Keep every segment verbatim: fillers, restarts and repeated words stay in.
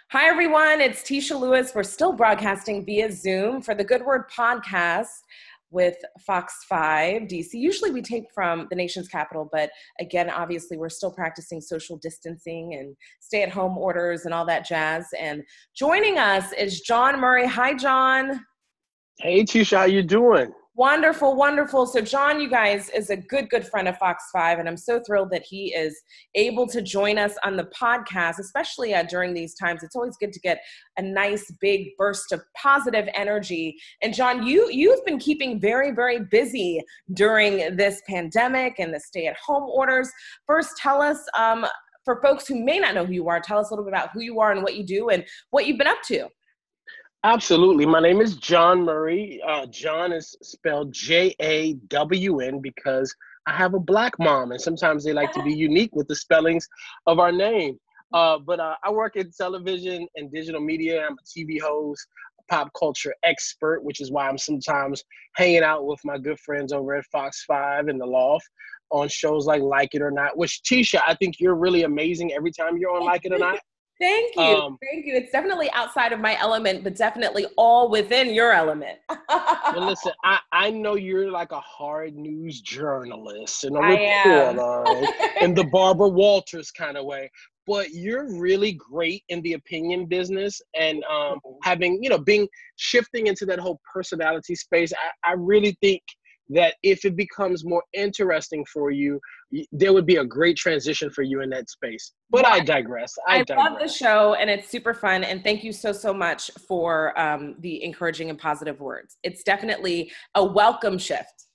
Hi, everyone. It's Tisha Lewis. We're still broadcasting via Zoom for the Good Word podcast with Fox five D C. Usually we tape from the nation's capital, but again, obviously, we're still practicing social distancing and stay-at-home orders and all that jazz. And joining us is John Murray. Hi, John. Hey, Tisha, how you doing? Wonderful, wonderful. So John, you guys, is a good, good friend of Fox five, and I'm so thrilled that he is able to join us on the podcast, especially uh, during these times. It's always good to get a nice big burst of positive energy. And John, you, you've been keeping very, very busy during this pandemic and the stay-at-home orders. First, tell us, um, for folks who may not know who you are, tell us a little bit about who you are and what you do and what you've been up to. Absolutely. My name is John Murray. Uh, John is spelled J A W N because I have a black mom, and sometimes they like to be unique with the spellings of our name. Uh, but uh, I work in television and digital media. I'm a T V host, a pop culture expert, which is why I'm sometimes hanging out with my good friends over at Fox five and The Loft on shows like Like It or Not, which, Tisha, I think you're really amazing every time you're on Like It or Not. Thank you. Um, Thank you. It's definitely outside of my element, but definitely all within your element. Well, listen, I, I know you're like a hard news journalist and a I reporter in the Barbara Walters kind of way, but you're really great in the opinion business and um, having, you know, being shifting into that whole personality space. I, I really think that if it becomes more interesting for you, there would be a great transition for you in that space. But well, I digress. I, I digress. love the show, and it's super fun. And thank you so, so much for um, the encouraging and positive words. It's definitely a welcome shift.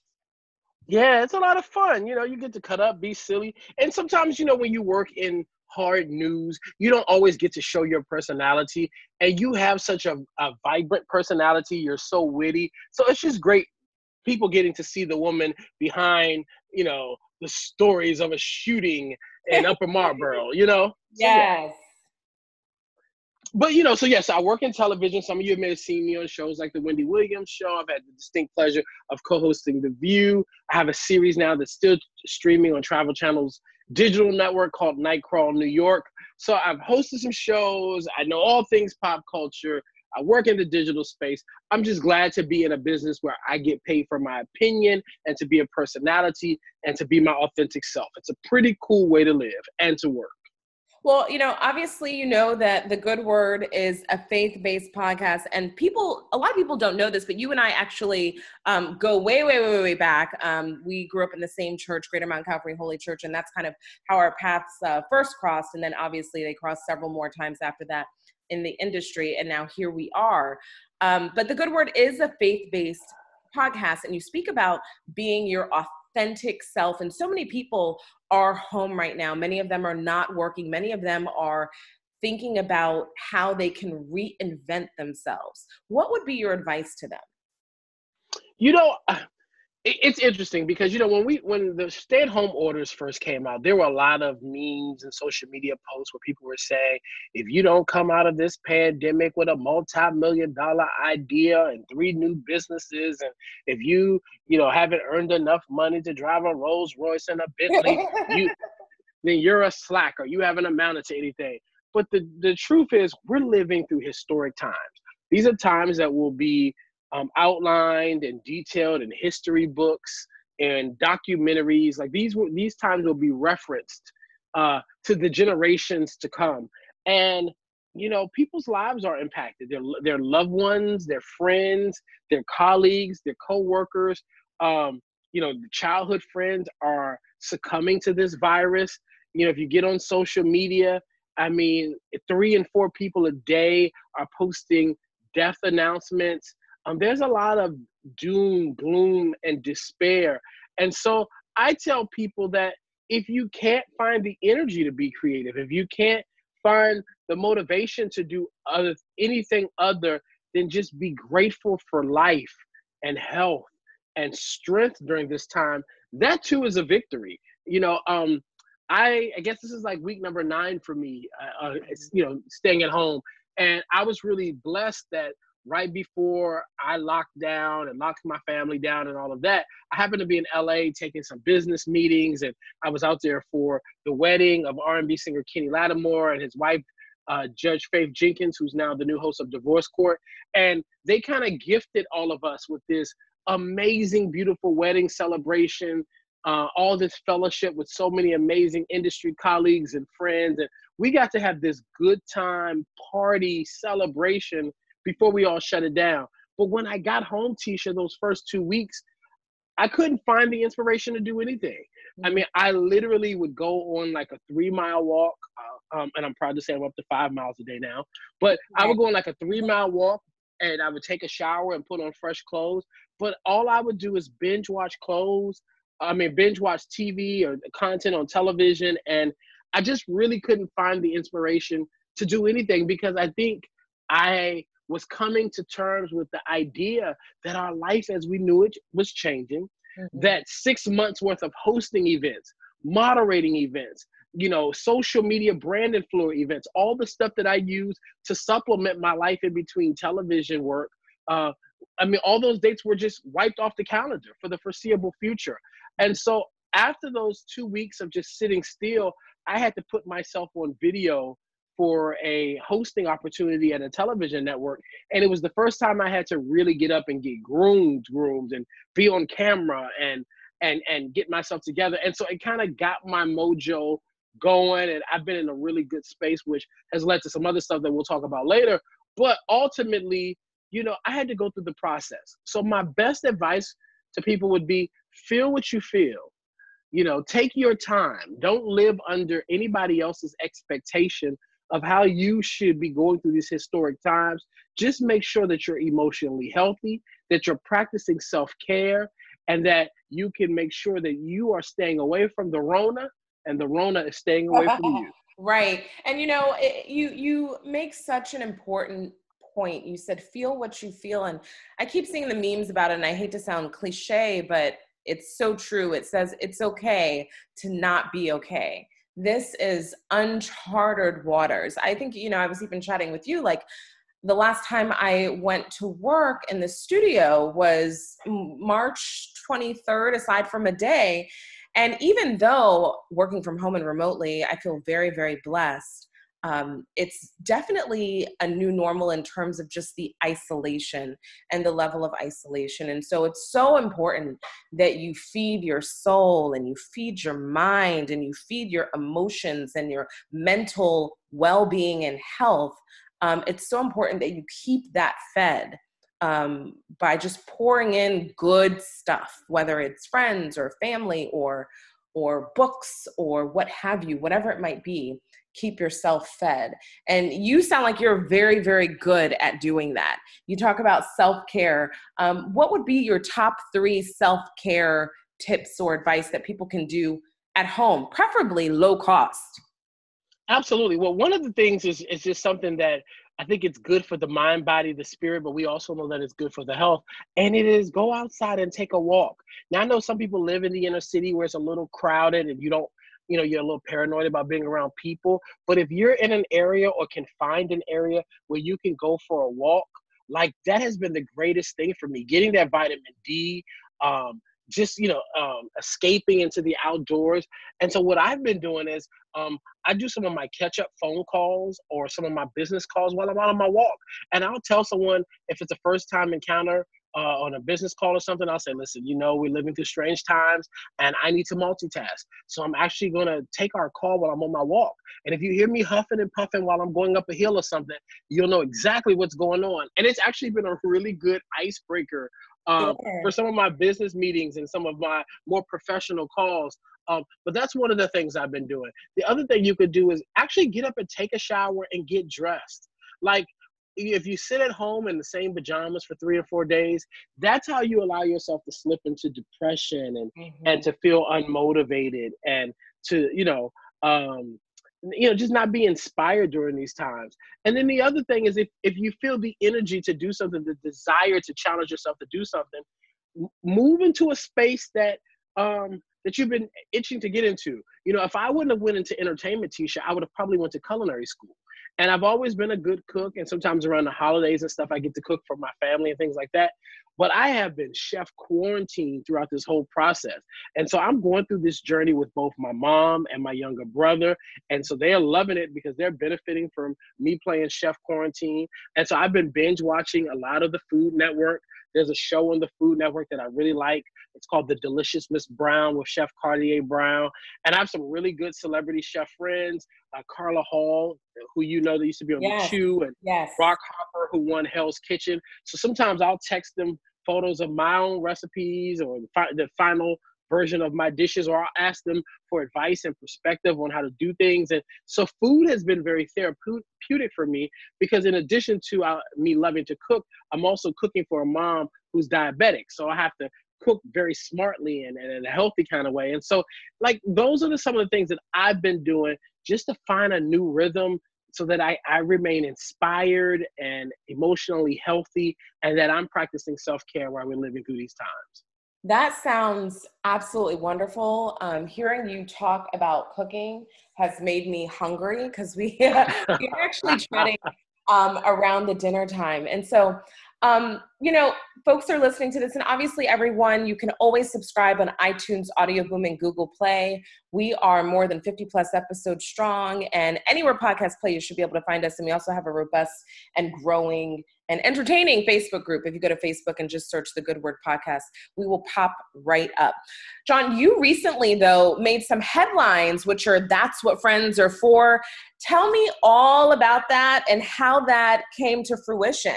Yeah, it's a lot of fun. You know, you get to cut up, be silly. And sometimes, you know, when you work in hard news, you don't always get to show your personality. And you have such a, a vibrant personality. You're so witty. So it's just great. People getting to see the woman behind, you know, the stories of a shooting in Upper Marlboro, you know? So, yes. Yeah. But, you know, so yes, I work in television. Some of you may have seen me on shows like The Wendy Williams Show. I've had the distinct pleasure of co-hosting The View. I have a series now that's still streaming on Travel Channel's digital network called Nightcrawl New York. So I've hosted some shows. I know all things pop culture. I work in the digital space. I'm just glad to be in a business where I get paid for my opinion and to be a personality and to be my authentic self. It's a pretty cool way to live and to work. Well, you know, obviously, you know that The Good Word is a faith-based podcast, and people, a lot of people don't know this, but you and I actually um, go way, way, way, way back. Um, we grew up in the same church, Greater Mount Calvary Holy Church, and that's kind of how our paths uh, first crossed, and then obviously they crossed several more times after that in the industry, and now here we are. Um, but The Good Word is a faith-based podcast, and you speak about being your authentic self, and so many people are home right now. Many of them are not working. Many of them are thinking about how they can reinvent themselves. What would be your advice to them? You know, it's interesting because, you know, when we when the stay-at-home orders first came out, there were a lot of memes and social media posts where people were saying, if you don't come out of this pandemic with a multi-million dollar idea and three new businesses, and if you, you know, haven't earned enough money to drive a Rolls Royce and a Bentley, you then you're a slacker. You haven't amounted to anything. But the, the truth is, we're living through historic times. These are times that will be Um, outlined and detailed in history books and documentaries. Like these, these times will be referenced uh, to the generations to come. And, you know, people's lives are impacted. Their, their loved ones, their friends, their colleagues, their coworkers, um, you know, the childhood friends are succumbing to this virus. You know, if you get on social media, I mean, three and four people a day are posting death announcements. Um, there's a lot of doom, gloom, and despair. And so I tell people that if you can't find the energy to be creative, if you can't find the motivation to do other anything other than just be grateful for life and health and strength during this time, that too is a victory. You know, um, I, I guess this is like week number nine for me, uh, uh, you know, staying at home. And I was really blessed that right before I locked down and locked my family down and all of that, I happened to be in L A taking some business meetings, and I was out there for the wedding of R and B singer Kenny Lattimore and his wife, uh, Judge Faith Jenkins, who's now the new host of Divorce Court. And they kind of gifted all of us with this amazing, beautiful wedding celebration, uh, all this fellowship with so many amazing industry colleagues and friends. And we got to have this good time party celebration before we all shut it down. But when I got home, Tisha, those first two weeks, I couldn't find the inspiration to do anything. I mean, I literally would go on like a three mile walk, uh, um, and I'm proud to say I'm up to five miles a day now. But I would go on like a three mile walk, and I would take a shower and put on fresh clothes. But all I would do is binge watch clothes. I mean, binge watch T V or content on television, and I just really couldn't find the inspiration to do anything because I think I was coming to terms with the idea that our life as we knew it was changing, mm-hmm. that six months worth of hosting events, moderating events, you know, social media brand influencer events, all the stuff that I use to supplement my life in between television work. Uh, I mean, all those dates were just wiped off the calendar for the foreseeable future. And so after those two weeks of just sitting still, I had to put myself on video for a hosting opportunity at a television network. And it was the first time I had to really get up and get groomed, groomed and be on camera and and and get myself together. And so it kind of got my mojo going. And I've been in a really good space, which has led to some other stuff that we'll talk about later. But ultimately, you know, I had to go through the process. So my best advice to people would be feel what you feel. You know, take your time. Don't live under anybody else's expectation of how you should be going through these historic times. Just make sure that you're emotionally healthy, that you're practicing self-care, and that you can make sure that you are staying away from the Rona and the Rona is staying away from you. Right. And you know, it, you you make such an important point. You said, feel what you feel. And I keep seeing the memes about it, and I hate to sound cliche, but it's so true. It says it's okay to not be okay. This is uncharted waters. I think, you know, I was even chatting with you, like the last time I went to work in the studio was March twenty-third, aside from a day. And even though working from home and remotely, I feel very, very blessed. Um, it's definitely a new normal in terms of just the isolation and the level of isolation. And so it's so important that you feed your soul and you feed your mind and you feed your emotions and your mental well-being and health. Um, it's so important that you keep that fed um, by just pouring in good stuff, whether it's friends or family or, or books or what have you, whatever it might be. Keep yourself fed. And you sound like you're very, very good at doing that. You talk about self-care. Um, what would be your top three self-care tips or advice that people can do at home, preferably low cost? Absolutely. Well, one of the things is, is just something that I think it's good for the mind, body, the spirit, but we also know that it's good for the health. And it is go outside and take a walk. Now, I know some people live in the inner city where it's a little crowded and you don't, you know, you're a little paranoid about being around people. But if you're in an area or can find an area where you can go for a walk, like that has been the greatest thing for me, getting that vitamin D, um, just, you know, um, escaping into the outdoors. And so what I've been doing is um, I do some of my catch-up phone calls or some of my business calls while I'm out on my walk. And I'll tell someone if it's a first-time encounter, Uh, on a business call or something, I'll say, listen, you know, we're living through strange times and I need to multitask. So I'm actually going to take our call while I'm on my walk. And if you hear me huffing and puffing while I'm going up a hill or something, you'll know exactly what's going on. And it's actually been a really good icebreaker um, yeah. for some of my business meetings and some of my more professional calls. Um, but that's one of the things I've been doing. The other thing you could do is actually get up and take a shower and get dressed. Like, if you sit at home in the same pajamas for three or four days, that's how you allow yourself to slip into depression and, mm-hmm. and to feel unmotivated and to, you know, um, you know, just not be inspired during these times. And then the other thing is if, if you feel the energy to do something, the desire to challenge yourself to do something, move into a space that, um, that you've been itching to get into. You know, if I wouldn't have went into entertainment, Tisha, I would have probably went to culinary school. And I've always been a good cook. And sometimes around the holidays and stuff, I get to cook for my family and things like that. but I have been chef quarantined throughout this whole process. And so I'm going through this journey with both my mom and my younger brother. And so they're loving it because they're benefiting from me playing chef quarantine. And so I've been binge watching a lot of the Food Network. There's a show on the Food Network that I really like. It's called The Delicious Miss Brown with Chef Cartier Brown. And I have some really good celebrity chef friends, uh, Carla Hall, who you know that used to be on Yes. The Chew, and Yes. Rock Hopper, who won Hell's Kitchen. So sometimes I'll text them photos of my own recipes or the, fi- the final version of my dishes, or I'll ask them for advice and perspective on how to do things. And so food has been very therapeutic for me because in addition to uh, me loving to cook, I'm also cooking for a mom who's diabetic. So I have to cook very smartly and, and in a healthy kind of way. And so like, those are the, some of the things that I've been doing just to find a new rhythm so that I, I remain inspired and emotionally healthy, and that I'm practicing self-care while we're living through these times. That sounds absolutely wonderful. Um, hearing you talk about cooking has made me hungry because we, we're actually chatting um, around the dinner time. And so, um, you know, folks are listening to this, and obviously everyone, you can always subscribe on iTunes, Audio Boom, and Google Play. We are more than fifty plus episodes strong, and anywhere podcasts play, you should be able to find us. And we also have a robust and growing and entertaining Facebook group. If you go to Facebook and just search the Good Word Podcast, we will pop right up. John, you recently, though, made some headlines, which are That's What Friends Are For. Tell me all about that and how that came to fruition.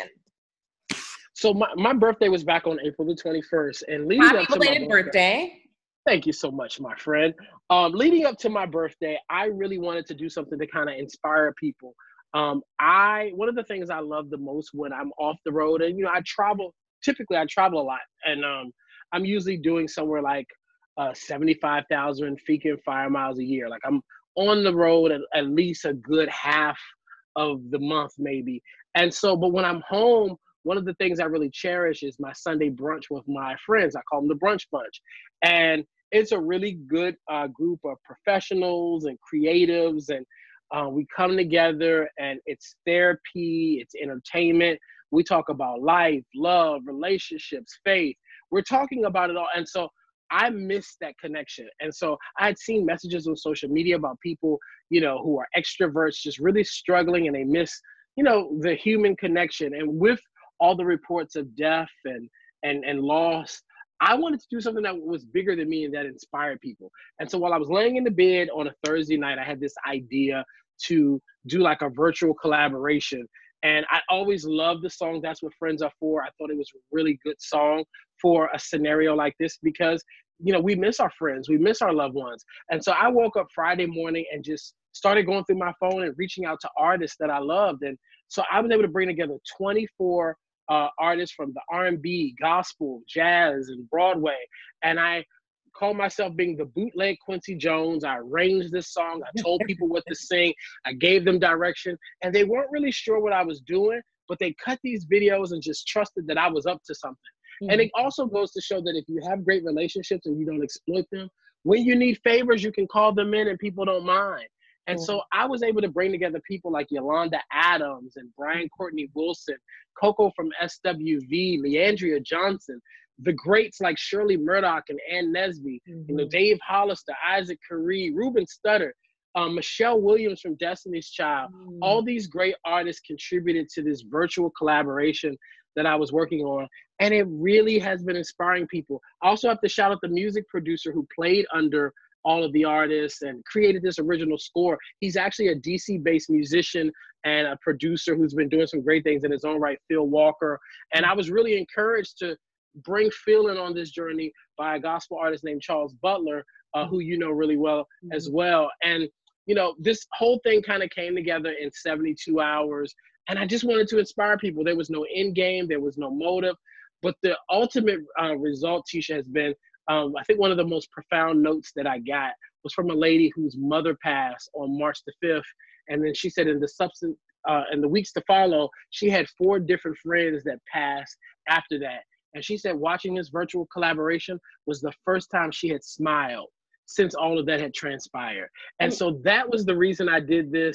So my, my birthday was back on April the twenty-first. And leading Happy up to belated my birthday, birthday. Thank you so much, my friend. Um, leading up to my birthday, I really wanted to do something to kind of inspire people. Um, I one of the things I love the most when I'm off the road, and you know, I travel. Typically, I travel a lot, and um, I'm usually doing somewhere like uh, seventy-five thousand feet and fire miles a year. Like I'm on the road at, at least a good half of the month, maybe. And so, but when I'm home, one of the things I really cherish is my Sunday brunch with my friends. I call them the Brunch Bunch, and it's a really good uh, group of professionals and creatives, and uh, we come together, and it's therapy, it's entertainment. We talk about life, love, relationships, faith. We're talking about it all. And so I miss that connection. And so I had seen messages on social media about people, you know, who are extroverts just really struggling, and they miss, you know, the human connection. And with all the reports of death and and and loss, I wanted to do something that was bigger than me and that inspired people. And so while I was laying in the bed on a Thursday night, I had this idea to do like a virtual collaboration. And I always loved the song That's What Friends Are For. I thought it was a really good song for a scenario like this because, you know, we miss our friends, we miss our loved ones. And so I woke up Friday morning and just started going through my phone and reaching out to artists that I loved. And so I was able to bring together twenty-four uh, artists from the R and B, gospel, jazz, and Broadway. And I call myself being the bootleg Quincy Jones. I arranged this song. I told people what to sing. I gave them direction. And they weren't really sure what I was doing, but they cut these videos and just trusted that I was up to something. Mm-hmm. And it also goes to show that if you have great relationships and you don't exploit them, when you need favors, you can call them in and people don't mind. And mm-hmm. so I was able to bring together people like Yolanda Adams and Brian Courtney Wilson, Coco from S W V, Leandria Johnson, the greats like Shirley Murdoch and Ann Nesby, mm-hmm. you know, Dave Hollister, Isaac Carree, Ruben Studdard, um, Michelle Williams from Destiny's Child. Mm-hmm. All these great artists contributed to this virtual collaboration that I was working on. And it really has been inspiring people. I also have to shout out the music producer who played under all of the artists and created this original score. He's actually a D C-based musician and a producer who's been doing some great things in his own right, Phil Walker. And I was really encouraged to bring Phil in on this journey by a gospel artist named Charles Butler, uh, who you know really well mm-hmm. as well. And, you know, this whole thing kind of came together in seventy-two hours. And I just wanted to inspire people. There was no end game. There was no motive. But the ultimate uh, result, Tisha, has been, um, I think one of the most profound notes that I got was from a lady whose mother passed on March the fifth. And then she said in the substance, uh, in the weeks to follow, she had four different friends that passed after that. And she said watching this virtual collaboration was the first time she had smiled since all of that had transpired. And so that was the reason I did this.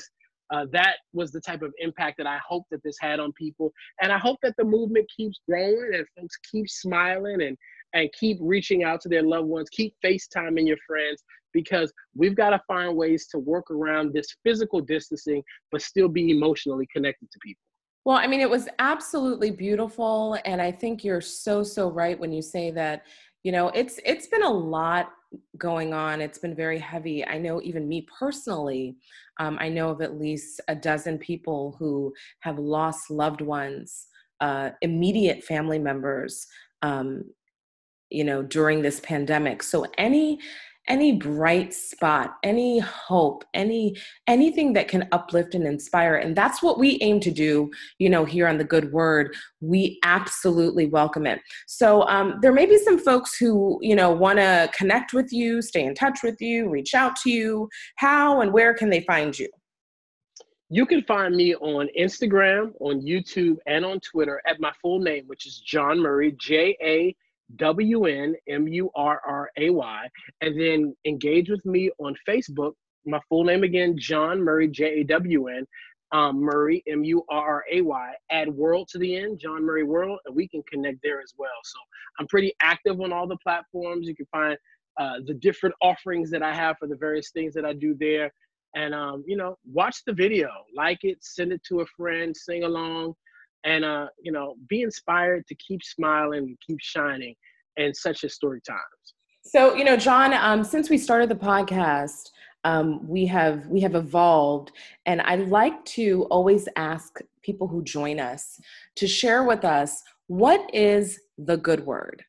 uh, that was the type of impact that I hope that this had on people. And I hope that the movement keeps growing and folks keep smiling and, and keep reaching out to their loved ones, keep FaceTiming your friends, because we've got to find ways to work around this physical distancing, but still be emotionally connected to people. Well, I mean, it was absolutely beautiful. And I think you're so, so right when you say that, you know, it's it's been a lot going on. It's been very heavy. I know even me personally, um, I know of at least a dozen people who have lost loved ones, uh, immediate family members, um, you know, during this pandemic. So any any bright spot, any hope, any anything that can uplift and inspire, and that's what we aim to do, you know, here on The Good Word. We absolutely welcome it. So um, there may be some folks who, you know, want to connect with you, stay in touch with you, reach out to you. How and where can they find you? You can find me on Instagram, on YouTube, and on Twitter at my full name, which is John Murray, J A W N M U R R A Y, and then engage with me on Facebook. My full name again, John Murray, J A W N, um, Murray, M U R R A Y. Add world to the end, John Murray World, and we can connect there as well. So I'm pretty active on all the platforms. You can find uh, the different offerings that I have for the various things that I do there. And, um, you know, watch the video, like it, send it to a friend, sing along. And, uh, you know, be inspired to keep smiling and keep shining in such historic times. So, you know, John, um, since we started the podcast, um, we have we have evolved. And I like to always ask people who join us to share with us, what is the good word?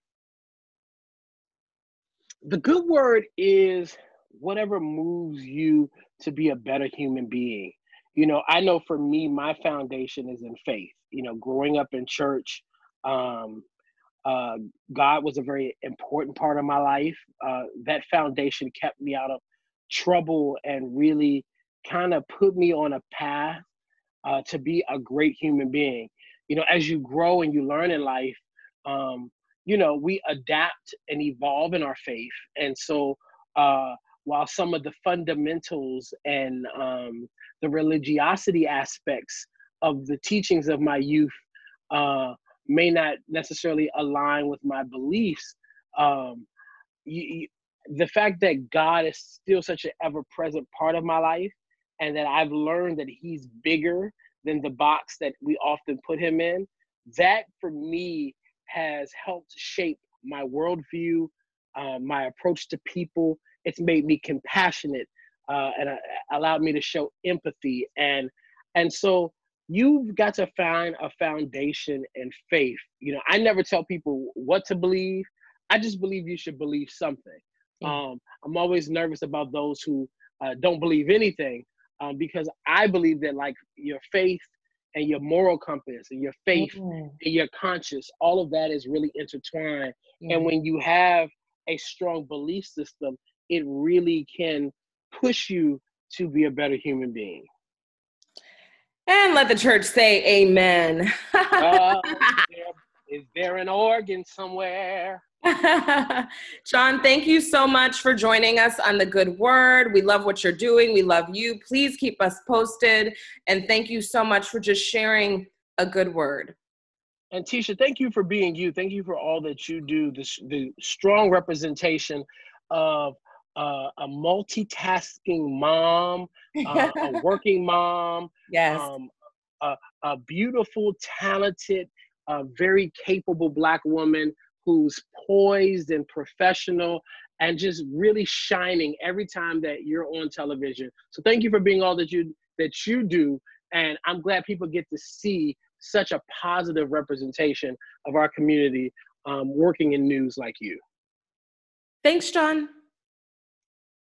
The good word is whatever moves you to be a better human being. You know, I know for me, my foundation is in faith. You know, growing up in church, um, uh, God was a very important part of my life. Uh, that foundation kept me out of trouble and really kind of put me on a path uh, to be a great human being. You know, as you grow and you learn in life, um, you know, we adapt and evolve in our faith. And so uh, while some of the fundamentals and um, the religiosity aspects of the teachings of my youth uh, may not necessarily align with my beliefs, um, you, you, the fact that God is still such an ever-present part of my life, and that I've learned that he's bigger than the box that we often put him in, that for me has helped shape my worldview, uh, my approach to people. It's made me compassionate uh, and uh, allowed me to show empathy. And, and so you've got to find a foundation in faith. You know, I never tell people what to believe. I just believe you should believe something. Um, I'm always nervous about those who uh, don't believe anything, um, because I believe that, like, your faith and your moral compass and your faith mm-hmm. and your conscience, all of that is really intertwined. Mm-hmm. And when you have a strong belief system, it really can push you to be a better human being. And let the church say amen. uh, is, there, is there an organ somewhere? John, thank you so much for joining us on The Good Word. We love what you're doing. We love you. Please keep us posted. And thank you so much for just sharing a good word. And Tisha, thank you for being you. Thank you for all that you do. The, the strong representation of uh, a multitasking mom, uh, a working mom, yes, um, a, a beautiful, talented, uh, very capable Black woman who's poised and professional and just really shining every time that you're on television. So thank you for being all that you that you do. And I'm glad people get to see such a positive representation of our community um, working in news like you. Thanks, John.